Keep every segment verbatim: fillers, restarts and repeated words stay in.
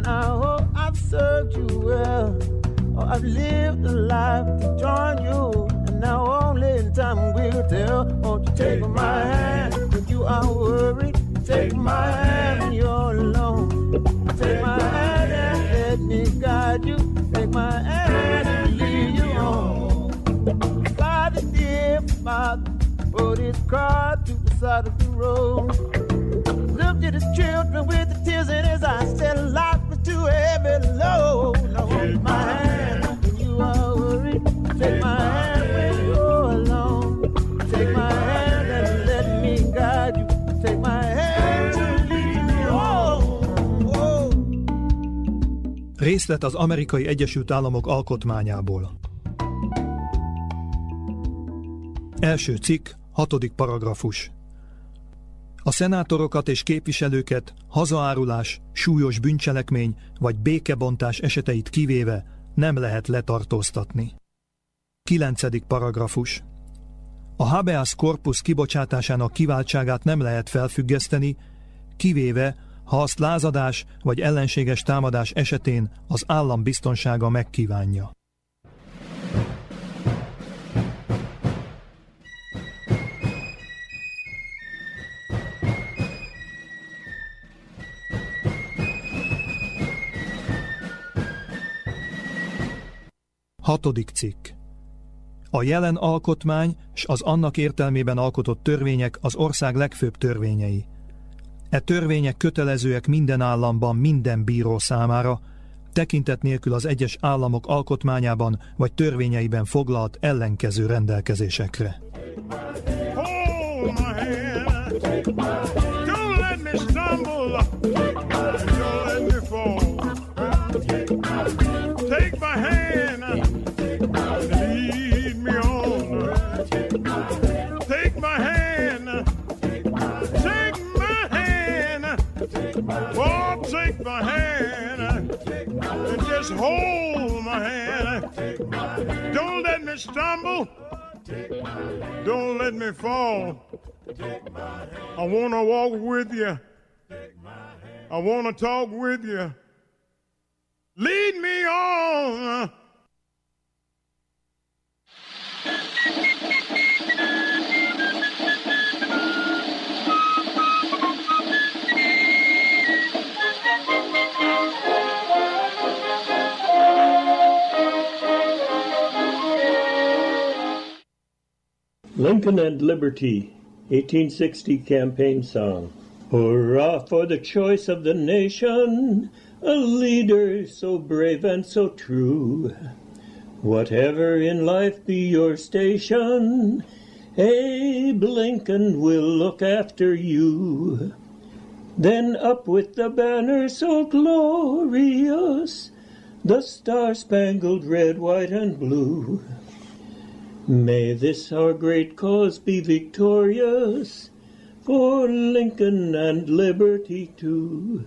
And I hope I've served you well, or I've lived a life to join you. And now only time will tell. Won't you take my hand when you are worried? Take my hand when you're alone. Take my hand and let me guide you. Take my hand and lead you home. Father, dear Father, put his car to the side of the road. Looked at his children with the tears in his eyes, said life was too heavy load. Now hold my hand when you are worried. Take my hand when you're alone. Take my hand and let me guide you. Take my hand to lead me home. Oh. Részlet az Amerikai Egyesült Államok alkotmányából. Első cikk, hatodik paragrafus. A szenátorokat és képviselőket hazaárulás, súlyos bűncselekmény vagy békebontás eseteit kivéve nem lehet letartóztatni. Kilencedik paragrafus. A habeas corpus kibocsátásának kiváltságát nem lehet felfüggeszteni, kivéve, ha azt lázadás vagy ellenséges támadás esetén az állam biztonsága megkívánja. Hatodik cikk. A jelen alkotmány s az annak értelmében alkotott törvények az ország legfőbb törvényei. E törvények kötelezőek minden államban minden bíró számára, tekintet nélkül az egyes államok alkotmányában vagy törvényeiben foglalt ellenkező rendelkezésekre. Oh, take my hand and just hold my hand. Don't let me stumble. Don't let me fall. I want to walk with you. I want to talk with you. Lead me on. Lincoln and Liberty, eighteen sixty campaign song. Hurrah for the choice of the nation, a leader so brave and so true. Whatever in life be your station, Abe Lincoln will look after you. Then up with the banner so glorious, the star-spangled red, white, and blue. May this our great cause be victorious, for Lincoln and liberty too.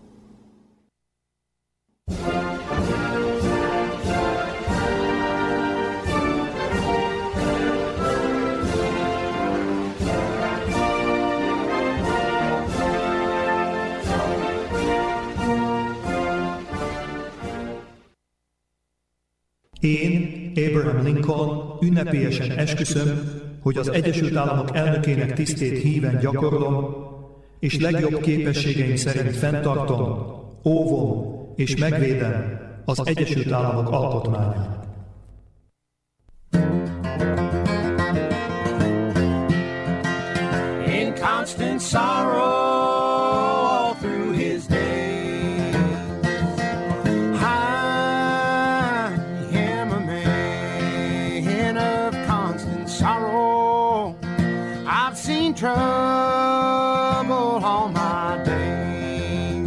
Én, Abraham Lincoln, ünnepélyesen esküszöm, hogy az Egyesült Államok elnökének tisztét híven gyakorlom, és legjobb képességeim szerint fenntartom, óvom és megvédem az Egyesült Államok alkotmányát. In constant sorrow through his days, trouble all my days.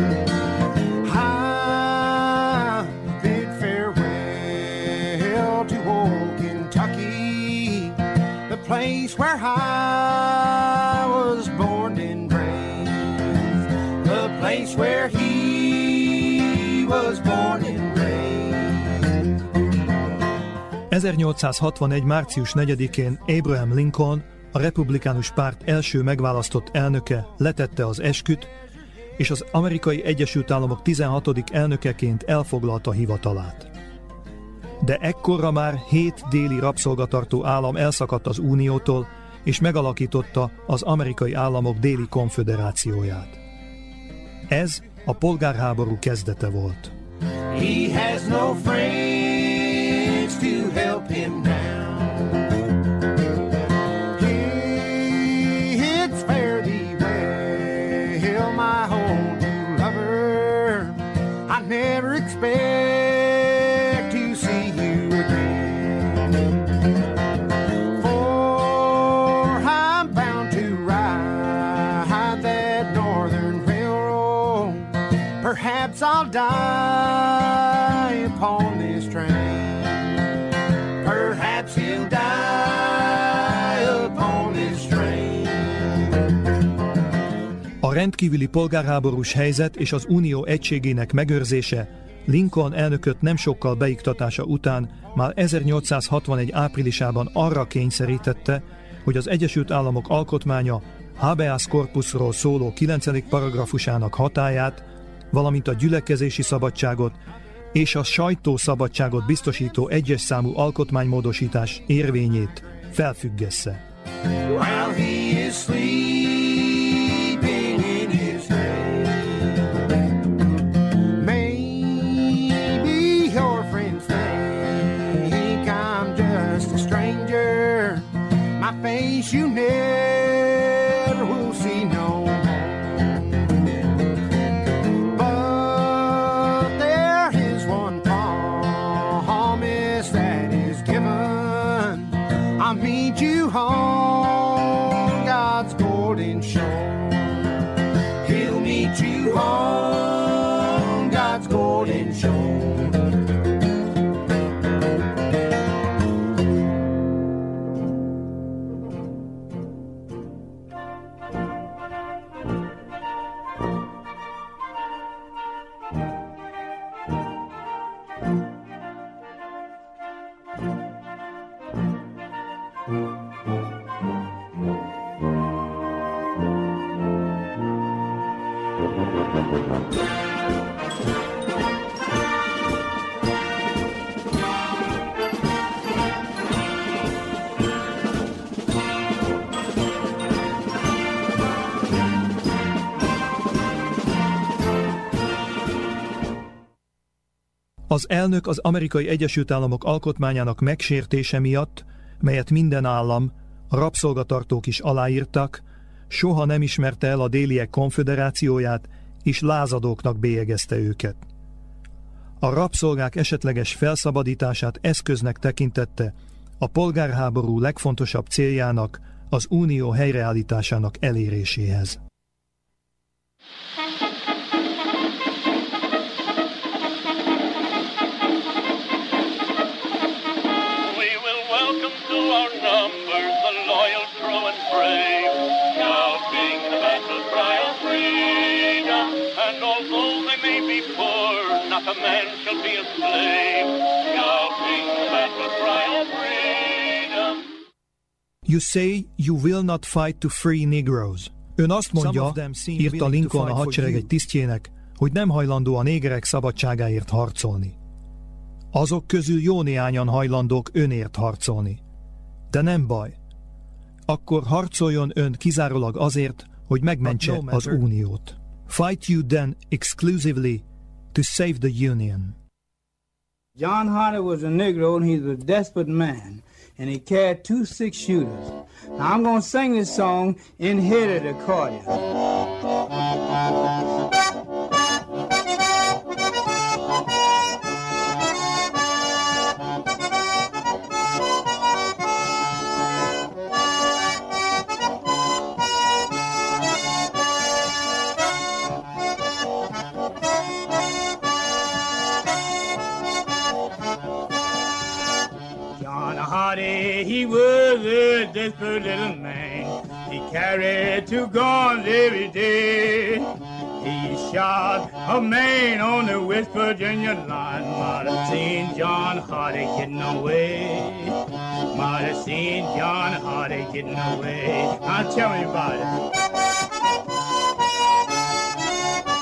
I bid farewell to old Kentucky, the place where I was born and raised, the place where he was born and raised. ezernyolcszázhatvanegy. március negyedikén Abraham Lincoln, a republikánus párt első megválasztott elnöke letette az esküt, és az Amerikai Egyesült Államok tizenhatodik elnökeként elfoglalta hivatalát. De ekkorra már hét déli rabszolgatartó állam elszakadt az Uniótól, és megalakította az Amerikai Államok Déli Konföderációját. Ez a polgárháború kezdete volt. He has no friends to help him now. He hits fare thee well, my old lover. I never expect to see you again, for I'm bound to ride that northern railroad. Perhaps I'll die upon this train. Perhaps he'll die upon this train. A rendkívüli polgárháborús helyzet és az Unió egységének megőrzése Lincoln elnököt nem sokkal beiktatása után már ezernyolcszázhatvanegy áprilisában arra kényszerítette, hogy az Egyesült Államok alkotmánya habeas corpusról szóló kilencedik paragrafusának hatályát, valamint a gyülekezési szabadságot és a sajtószabadságot biztosító egyes számú alkotmánymódosítás érvényét felfüggessze. While he is sleeping in his grave, maybe your friends think I'm just a stranger. My face you never will see no more. But there is one promise that is given. I'll meet you on God's golden shore. He'll meet you on God's golden shore. Az elnök az Amerikai Egyesült Államok alkotmányának megsértése miatt, melyet minden állam, a rabszolgatartók is aláírtak, soha nem ismerte el a déliek konföderációját, és lázadóknak bélyegezte őket. A rabszolgák esetleges felszabadítását eszköznek tekintette a polgárháború legfontosabb céljának, az unió helyreállításának eléréséhez. Not a man shall be a slave, shouting the battle cry of freedom. You say you will not fight to free Negroes. Ön azt mondja, írta Lincoln a hadsereg egy tisztjének, hogy nem hajlandó a négerek szabadságáért harcolni. Azok közül jó néhányan hajlandók önért harcolni. De nem baj. Akkor harcoljon ön kizárólag azért, hogy megmentse az uniót. Fight you then exclusively to save the Union. John Hardy was a Negro and he's a desperate man, and he carried two six shooters. Now I'm going to sing this song in headed accordion. He was a desperate little man. He carried two guns every day. He shot a man on the West Virginia line. Might have seen John Hardy getting away. Might have seen John Hardy getting away. Now tell me about it.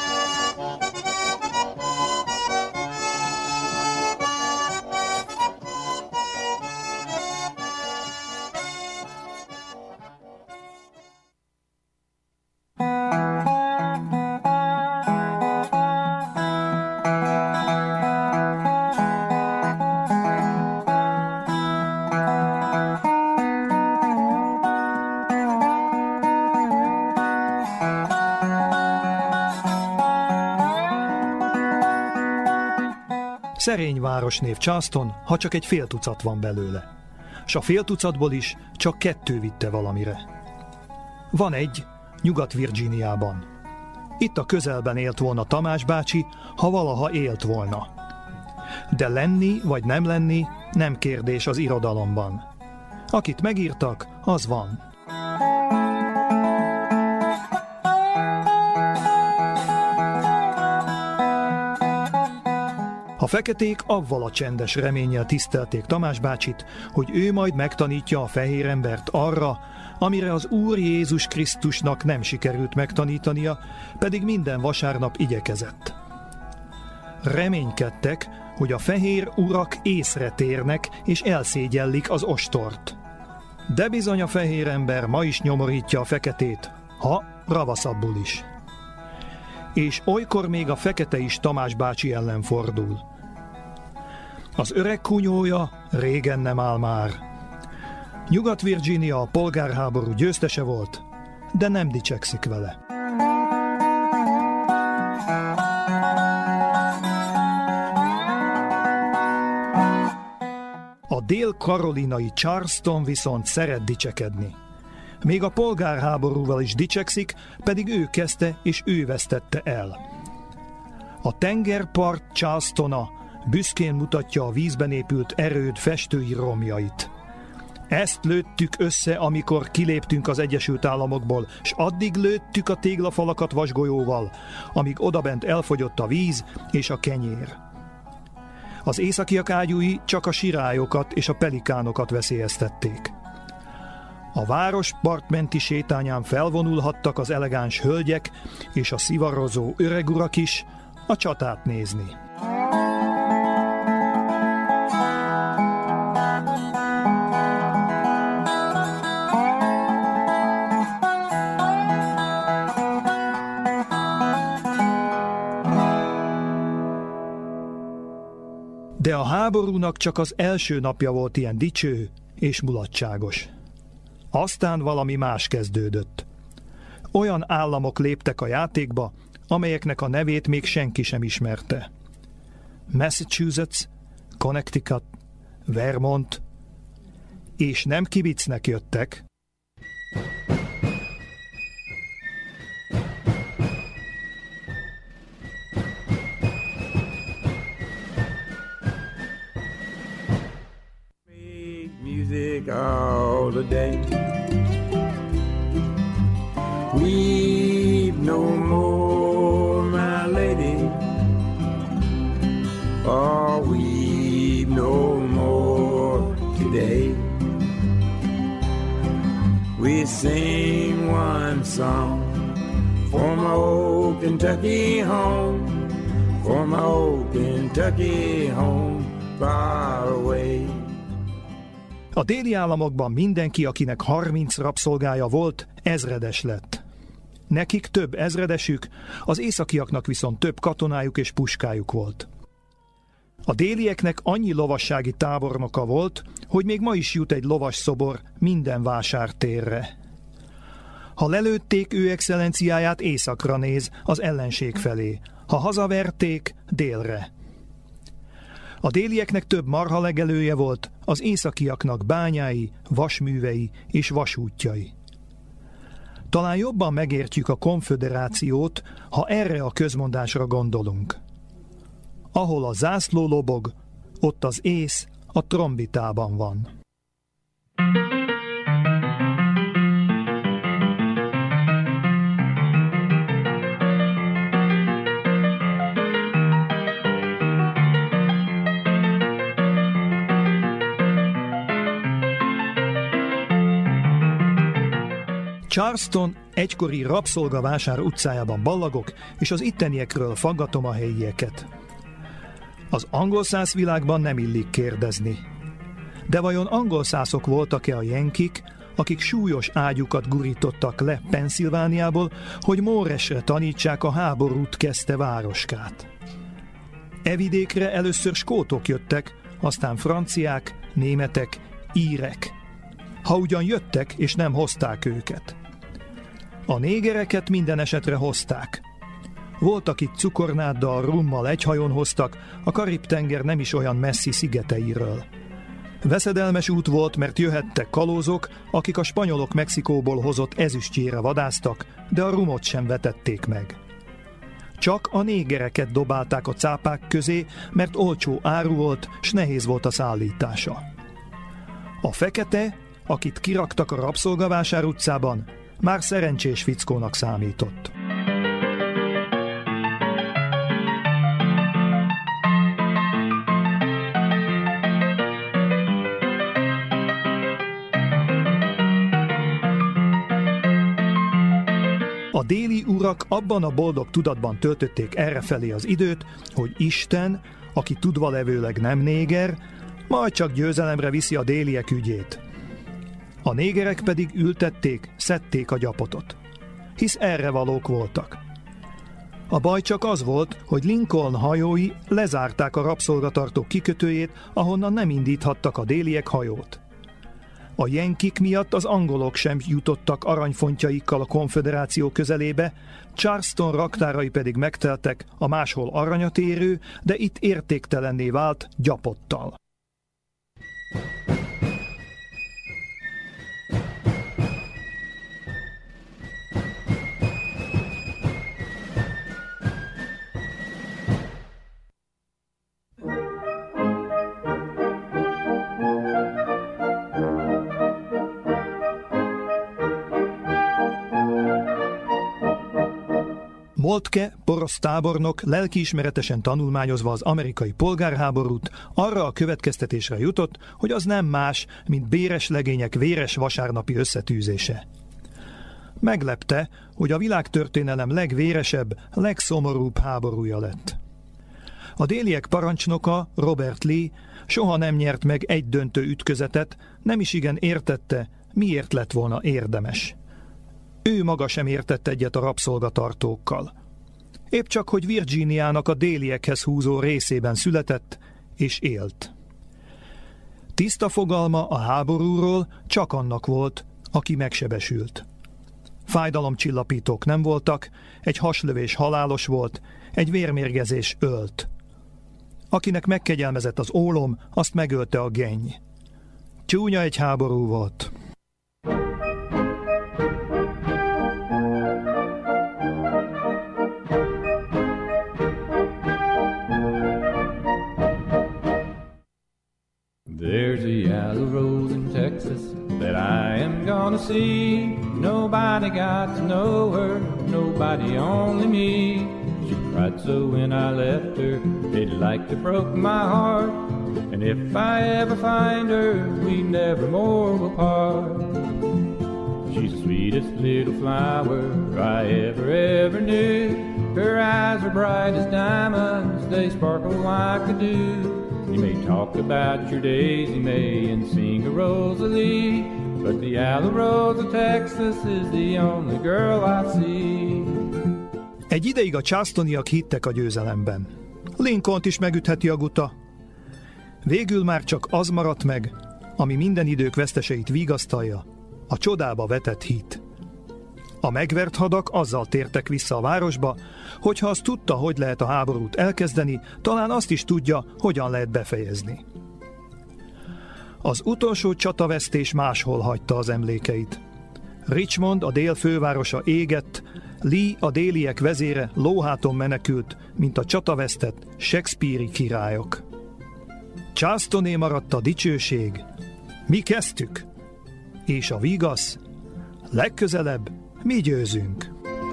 Szerény városnév Charleston, ha csak egy fél tucat van belőle. S a fél tucatból is csak kettő vitte valamire. Van egy Nyugat-Virginiában. Itt a közelben élt volna Tamás bácsi, ha valaha élt volna. De lenni vagy nem lenni nem kérdés az irodalomban. Akit megírtak, az van. A feketék avval a csendes reménnyel tisztelték Tamás bácsit, hogy ő majd megtanítja a fehér embert arra, amire az Úr Jézus Krisztusnak nem sikerült megtanítania, pedig minden vasárnap igyekezett. Reménykedtek, hogy a fehér urak észre térnek és elszégyellik az ostort. De bizony a fehér ember ma is nyomorítja a feketét, ha ravaszabbul is. És olykor még a fekete is Tamás bácsi ellen fordul. Az öreg kunyója régen nem áll már. Nyugat-Virginia a polgárháború győztese volt, de nem dicsekszik vele. A dél-karolinai Charleston viszont szeret dicsekedni. Még a polgárháborúval is dicsekszik, pedig ő kezdte és ő vesztette el. A tengerpart Charlestona büszkén mutatja a vízben épült erőd festői romjait. Ezt lőttük össze, amikor kiléptünk az Egyesült Államokból, s addig lőttük a téglafalakat vasgolyóval, amíg odabent elfogyott a víz és a kenyér. Az északiak ágyúi csak a sirályokat és a pelikánokat veszélyeztették. A város partmenti sétányán felvonulhattak az elegáns hölgyek és a szivarozó öregurak is a csatát nézni. De a háborúnak csak az első napja volt ilyen dicső és mulatságos. Aztán valami más kezdődött. Olyan államok léptek a játékba, amelyeknek a nevét még senki sem ismerte. Massachusetts, Connecticut, Vermont, és nem kibicnek jöttek. All the day. Weep no more, my lady. Oh, weep no more today. We sing one song for my old Kentucky home, for my old Kentucky home far away. A déli államokban mindenki, akinek harminc rabszolgája volt, ezredes lett. Nekik több ezredesük, az északiaknak viszont több katonájuk és puskájuk volt. A délieknek annyi lovassági tábornoka volt, hogy még ma is jut egy lovas szobor minden vásártérre. Ha lelőtték ő excellenciáját, északra néz, az ellenség felé, ha hazaverték, délre. A délieknek több marhalegelője volt, az északiaknak bányái, vasművei és vasútjai. Talán jobban megértjük a konföderációt, ha erre a közmondásra gondolunk. Ahol a zászló lobog, ott az ész a trombitában van. Charleston egykori rabszolgavásár utcájában ballagok, és az itteniekről faggatom a helyieket. Az angolszász világban nem illik kérdezni. De vajon angolszászok voltak-e a jenkik, akik súlyos ágyukat gurítottak le Pennsylvániából, hogy Móresre tanítsák a háborút kezdte városkát? E vidékre először skótok jöttek, aztán franciák, németek, írek. Ha ugyan jöttek, és nem hozták őket. A négereket minden esetre hozták. Volt, akit cukornáddal, rummal egy hajón hoztak, a Karib-tenger nem is olyan messzi szigeteiről. Veszedelmes út volt, mert jöhettek kalózok, akik a spanyolok Mexikóból hozott ezüstjére vadásztak, de a rumot sem vetették meg. Csak a négereket dobálták a cápák közé, mert olcsó áru volt, s nehéz volt a szállítása. A fekete, akit kiraktak a rabszolgavásár utcában, már szerencsés fickónak számított. A déli urak abban a boldog tudatban töltötték errefelé az időt, hogy Isten, aki tudvalevőleg nem néger, majd csak győzelemre viszi a déliek ügyét. A négerek pedig ültették, szedték a gyapotot, hisz erre valók voltak. A baj csak az volt, hogy Lincoln hajói lezárták a rabszolgatartók kikötőjét, ahonnan nem indíthattak a déliek hajót. A jenkik miatt az angolok sem jutottak aranyfontjaikkal a konföderáció közelébe, Charleston raktárai pedig megteltek a máshol aranyat érő, de itt értéktelenné vált gyapottal. Moltke, porosz tábornok lelkiismeretesen tanulmányozva az amerikai polgárháborút arra a következtetésre jutott, hogy az nem más, mint béres legények véres vasárnapi összetűzése. Meglepte, hogy a világtörténelem legvéresebb, legszomorúbb háborúja lett. A déliek parancsnoka, Robert Lee, soha nem nyert meg egy döntő ütközetet, nem is igen értette, miért lett volna érdemes. Ő maga sem értett egyet a rabszolgatartókkal. Épp csak, hogy Virginiának a déliekhez húzó részében született és élt. Tiszta fogalma a háborúról csak annak volt, aki megsebesült. Fájdalomcsillapítók nem voltak, egy haslövés halálos volt, egy vérmérgezés ölt. Akinek megkegyelmezett az ólom, azt megölte a genny. Csúnya egy háború volt. There's a yellow rose in Texas that I am gonna see. Nobody got to know her, nobody, only me. She cried so when I left her, it like to broke my heart. And if I ever find her, we never more will part. She's the sweetest little flower I ever, ever knew. Her eyes are bright as diamonds, they sparkle like a dew. You may talk about your daisy May and sing a Rosalie, but the yellow rose of Texas is the only girl I see. Egy ideig a charlestoniak hittek a győzelemben. Lincolnt is megütheti a guta. Végül már csak az maradt meg, ami minden idők veszteseit vigasztalja, a csodába vetett hit. A megvert hadak azzal tértek vissza a városba, hogyha azt tudta, hogy lehet a háborút elkezdeni, talán azt is tudja, hogyan lehet befejezni. Az utolsó csatavesztés máshol hagyta az emlékeit. Richmond, a dél fővárosa égett, Lee, a déliek vezére lóháton menekült, mint a csatavesztett shakespeare-i királyok. Charlestoné maradt a dicsőség, mi kezdtük, és a vigasz, legközelebb mi győzünk.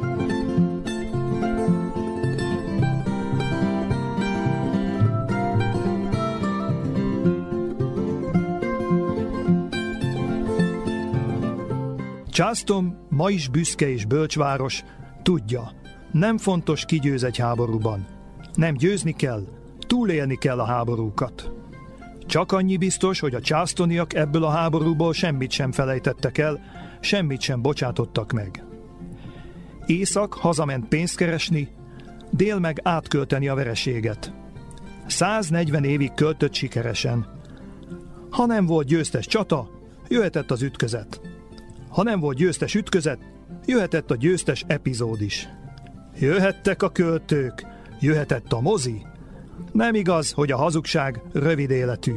Charleston ma is büszke és bölcsváros, tudja, nem fontos, ki győz egy háborúban. Nem győzni kell, túlélni kell a háborúkat. Csak annyi biztos, hogy a charlestoniak ebből a háborúból semmit sem felejtettek el, semmit sem bocsátottak meg. Észak hazament pénzt keresni, dél meg átkölteni a vereséget. száznegyven évig költött sikeresen. Ha nem volt győztes csata, jöhetett az ütközet. Ha nem volt győztes ütközet, jöhetett a győztes epizód is. Jöhettek a költők, jöhetett a mozi. Nem igaz, hogy a hazugság rövid életű.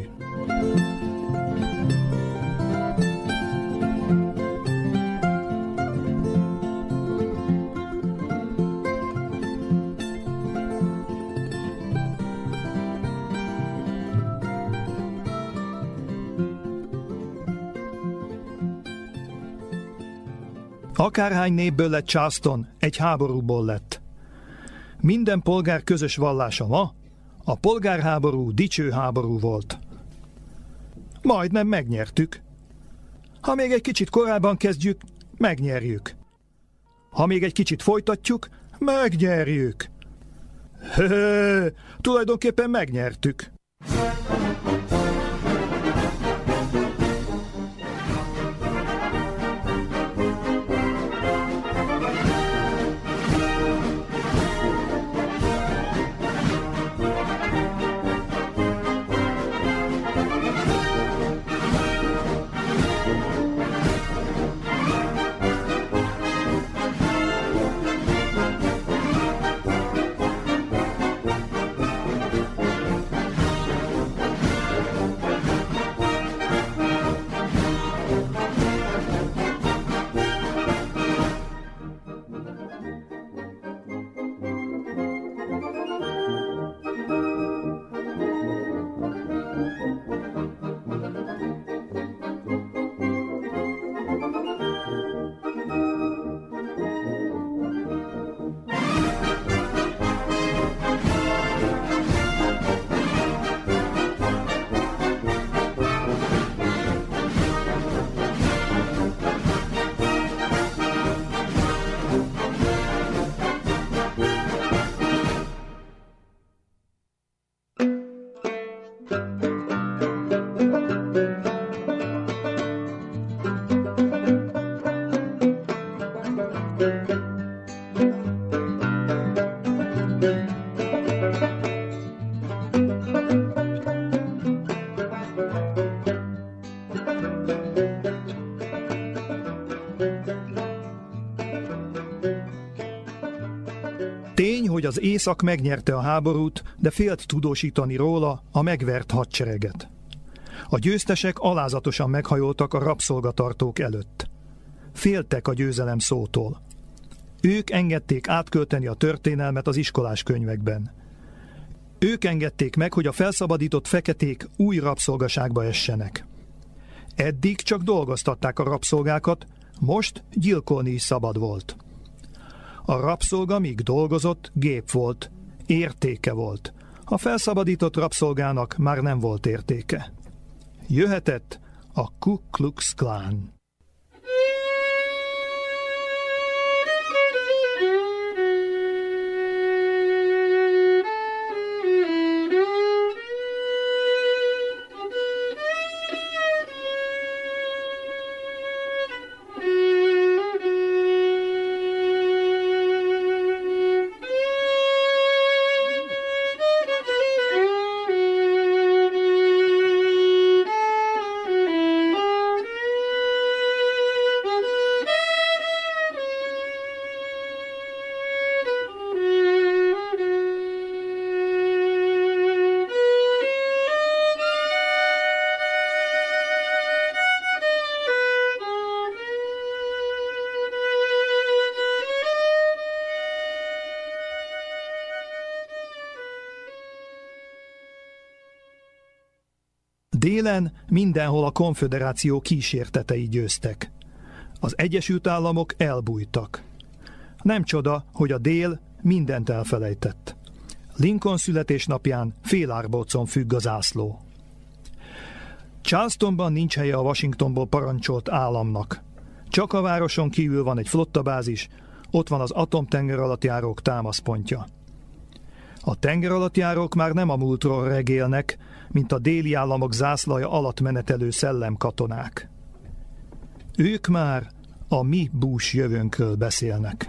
Akárhány népből lett Charleston, egy háborúból lett. Minden polgár közös vallása ma, a polgárháború dicső háború volt. Majdnem megnyertük. Ha még egy kicsit korábban kezdjük, megnyerjük. Ha még egy kicsit folytatjuk, megnyerjük. Hö, tulajdonképpen megnyertük. Tény, hogy az Észak megnyerte a háborút, de félt tudósítani róla a megvert hadsereget. A győztesek alázatosan meghajoltak a rabszolgatartók előtt. Féltek a győzelem szótól. Ők engedték átkölteni a történelmet az iskolás könyvekben. Ők engedték meg, hogy a felszabadított feketék új rabszolgaságba essenek. Eddig csak dolgoztatták a rabszolgákat, most gyilkolni is szabad volt. A rabszolga, míg dolgozott, gép volt, értéke volt. A felszabadított rabszolgának már nem volt értéke. Jöhetett a Ku Klux Klan. Délen mindenhol a konföderáció kísértetei győztek. Az Egyesült Államok elbújtak. Nem csoda, hogy a dél mindent elfelejtett. Lincoln születésnapján félárbocon függ a zászló. Charlestonban nincs helye a Washingtonból parancsolt államnak. Csak a városon kívül van egy flottabázis, ott van az atomtengeralattjárók támaszpontja. A tengeralattjárók már nem a múltról regélnek, mint a déli államok zászlaja alatt menetelő szellemkatonák. Ők már a mi bús jövőnkről beszélnek.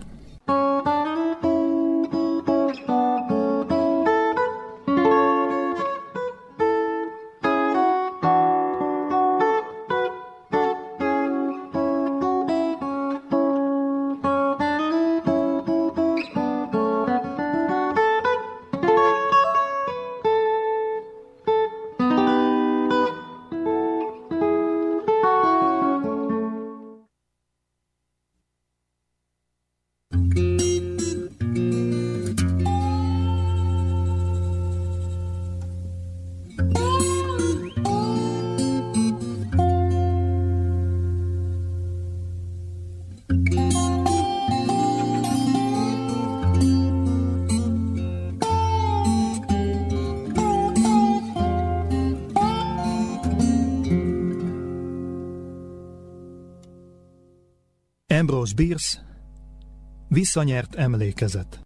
Ambrose Bierce, Visszanyert emlékezet.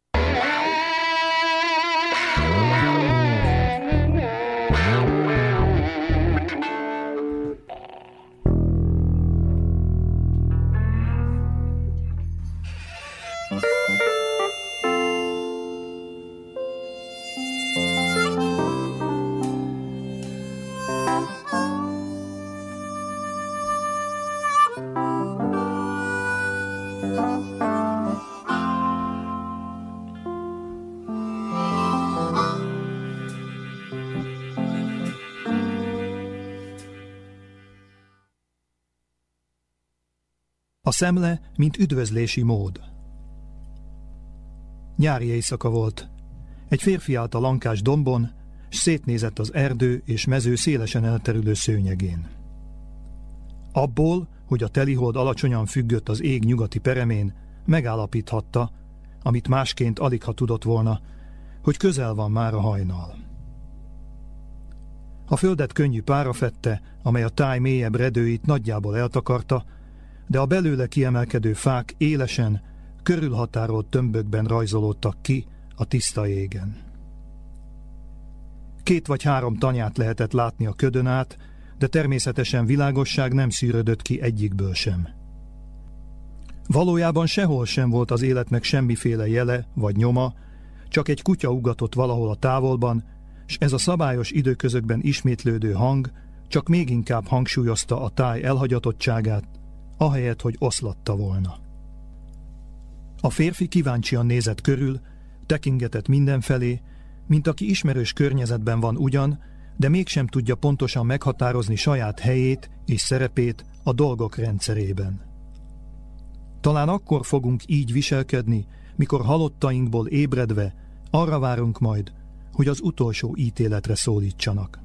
A szemle, mint üdvözlési mód. Nyári éjszaka volt. Egy férfi állt a lankás dombon, s szétnézett az erdő és mező szélesen elterülő szőnyegén. Abból, hogy a telihold alacsonyan függött az ég nyugati peremén, megállapíthatta, amit másként aligha tudott volna, hogy közel van már a hajnal. A földet könnyű pára fedte, amely a táj mélyebb redőit nagyjából eltakarta, de a belőle kiemelkedő fák élesen, körülhatárolt tömbökben rajzolódtak ki a tiszta égen. Két vagy három tanyát lehetett látni a ködön át, de természetesen világosság nem szűrődött ki egyikből sem. Valójában sehol sem volt az életnek semmiféle jele vagy nyoma, csak egy kutya ugatott valahol a távolban, s ez a szabályos időközökben ismétlődő hang csak még inkább hangsúlyozta a táj elhagyatottságát, ahelyett, hogy oszlatta volna. A férfi kíváncsian nézett körül, tekingetett mindenfelé, mint aki ismerős környezetben van ugyan, de mégsem tudja pontosan meghatározni saját helyét és szerepét a dolgok rendszerében. Talán akkor fogunk így viselkedni, mikor halottainkból ébredve arra várunk majd, hogy az utolsó ítéletre szólítsanak.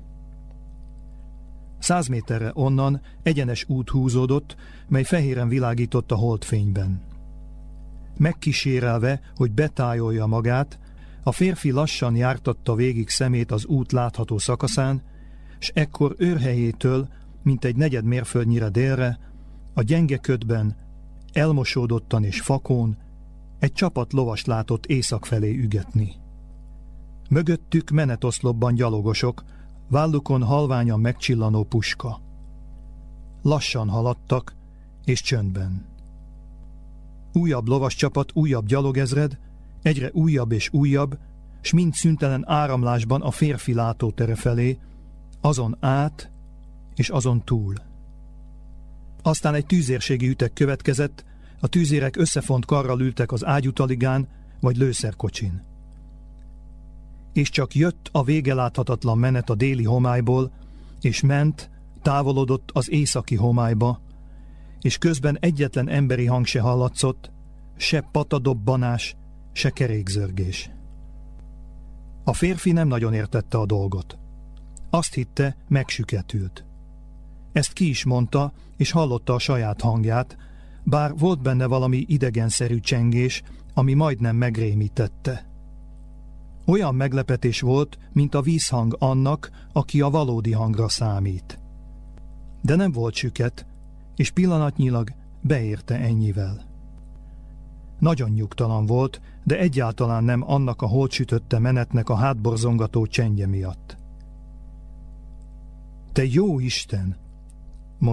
Száz méterre onnan egyenes út húzódott, mely fehéren világított a holdfényben. Megkísérelve, hogy betájolja magát, a férfi lassan jártatta végig szemét az út látható szakaszán, s ekkor őrhelyétől, mint egy negyed mérföldnyire délre, a gyenge ködben, elmosódottan és fakón, egy csapat lovast látott észak felé ügetni. Mögöttük menetoszlopban gyalogosok, vállukon halványan megcsillanó puska. Lassan haladtak, és csöndben. Újabb lovascsapat, újabb gyalogezred, egyre újabb és újabb, s mind szüntelen áramlásban a férfi látótere felé, azon át és azon túl. Aztán egy tűzérségi ütek következett, a tűzérek összefont karral ültek az ágyutaligán vagy lőszerkocsin. És csak jött a vége láthatatlan menet a déli homályból, és ment, távolodott az északi homályba, és közben egyetlen emberi hang se hallatszott, se patadobbanás, se kerékzörgés. A férfi nem nagyon értette a dolgot. Azt hitte, megsüketült. Ezt ki is mondta, és hallotta a saját hangját, bár volt benne valami idegenszerű csengés, ami majdnem megrémítette. Olyan meglepetés volt, mint a vízhang annak, aki a valódi hangra számít. De nem volt süket, és pillanatnyilag beérte ennyivel. Nagyon nyugtalan volt, de egyáltalán nem annak a holtsütötte menetnek a hátborzongató csendje miatt. Te jó Isten!